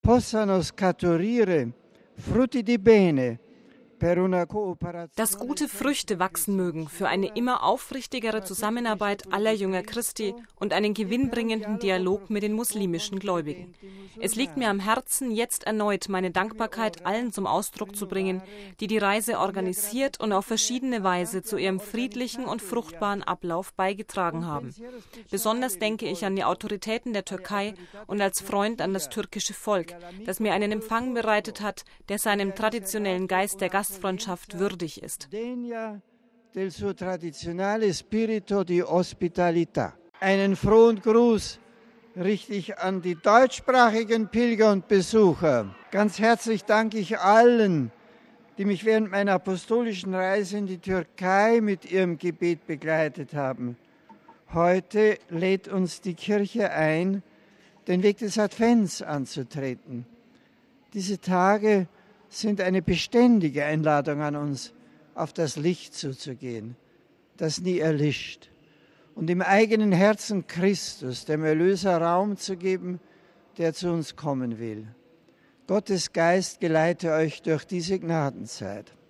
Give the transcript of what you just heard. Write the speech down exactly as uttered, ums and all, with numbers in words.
possano scaturire frutti di bene. Dass gute Früchte wachsen mögen für eine immer aufrichtigere Zusammenarbeit aller Jünger Christi und einen gewinnbringenden Dialog mit den muslimischen Gläubigen. Es liegt mir am Herzen, jetzt erneut meine Dankbarkeit allen zum Ausdruck zu bringen, die die Reise organisiert und auf verschiedene Weise zu ihrem friedlichen und fruchtbaren Ablauf beigetragen haben. Besonders denke ich an die Autoritäten der Türkei und als Freund an das türkische Volk, das mir einen Empfang bereitet hat, der seinem traditionellen Geist der Gastfreundschaft würdig ist. Del suo tradizionale spirito di ospitalità. Einen frohen Gruß richte ich an die deutschsprachigen Pilger und Besucher. Ganz herzlich danke ich allen, die mich während meiner apostolischen Reise in die Türkei mit ihrem Gebet begleitet haben. Heute lädt uns die Kirche ein, den Weg des Advents anzutreten. Diese Tage sind eine beständige Einladung an uns, auf das Licht zuzugehen, das nie erlischt, und im eigenen Herzen Christus, dem Erlöser, Raum zu geben, der zu uns kommen will. Gottes Geist geleite euch durch diese Gnadenzeit.